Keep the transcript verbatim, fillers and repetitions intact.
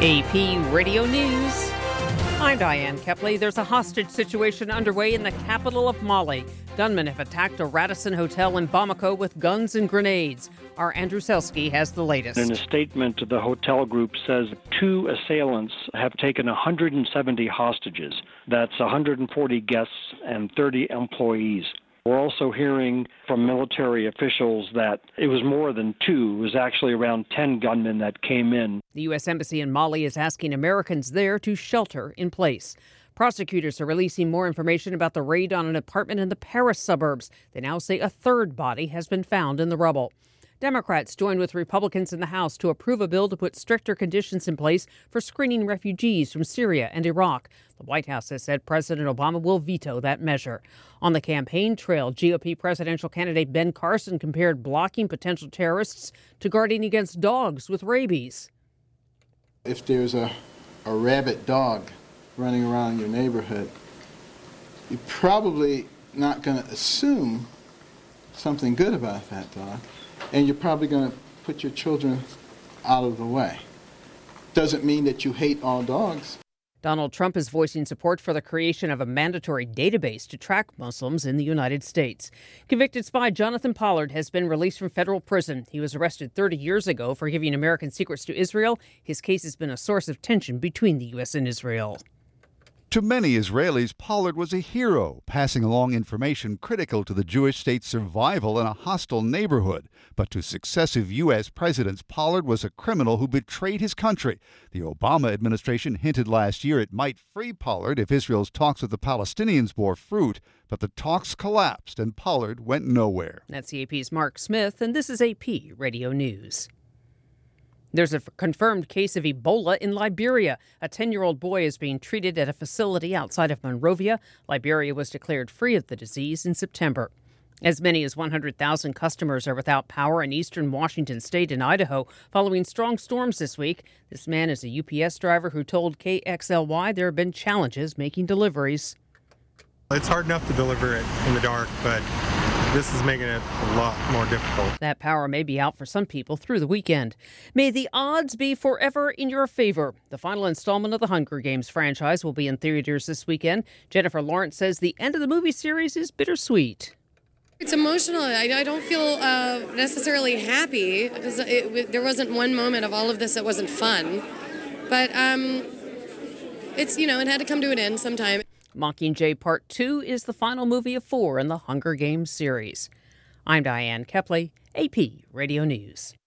A P Radio News. I'm Diane Kepley. There's a hostage situation underway in the capital of Mali. Gunmen have attacked a Radisson hotel in Bamako with guns and grenades. Our Andrew Selsky has the latest. In a statement, the hotel group says two assailants have taken one hundred seventy hostages. That's one hundred forty guests and thirty employees. We're also hearing from military officials that it was more than two. It was actually around ten gunmen that came in. The U S Embassy in Mali is asking Americans there to shelter in place. Prosecutors are releasing more information about the raid on an apartment in the Paris suburbs. They now say a third body has been found in the rubble. Democrats joined with Republicans in the House to approve a bill to put stricter conditions in place for screening refugees from Syria and Iraq. The White House has said President Obama will veto that measure. On the campaign trail, G O P presidential candidate Ben Carson compared blocking potential terrorists to guarding against dogs with rabies. If there's a, a rabid dog running around your neighborhood, you're probably not going to assume something good about that dog. And you're probably going to put your children out of the way. Doesn't mean that you hate all dogs. Donald Trump is voicing support for the creation of a mandatory database to track Muslims in the United States. Convicted spy Jonathan Pollard has been released from federal prison. He was arrested thirty years ago for giving American secrets to Israel. His case has been a source of tension between the U S and Israel. To many Israelis, Pollard was a hero, passing along information critical to the Jewish state's survival in a hostile neighborhood. But to successive U S presidents, Pollard was a criminal who betrayed his country. The Obama administration hinted last year it might free Pollard if Israel's talks with the Palestinians bore fruit. But the talks collapsed and Pollard went nowhere. That's A P's Mark Smith, and this is A P Radio News. There's a confirmed case of Ebola in Liberia. A ten-year-old boy is being treated at a facility outside of Monrovia. Liberia was declared free of the disease in September. As many as one hundred thousand customers are without power in eastern Washington state and Idaho following strong storms this week. This man is a U P S driver who told K X L Y there have been challenges making deliveries. It's hard enough to deliver it in the dark, but this is making it a lot more difficult. That power may be out for some people through the weekend. May the odds be forever in your favor. The final installment of the Hunger Games franchise will be in theaters this weekend. Jennifer Lawrence says the end of the movie series is bittersweet. It's emotional. I, I don't feel uh, necessarily happy because it, it, there wasn't one moment of all of this that wasn't fun. But um, it's, you know, it had to come to an end sometime. Mockingjay Part two is the final movie of four in the Hunger Games series. I'm Diane Kepley, A P Radio News.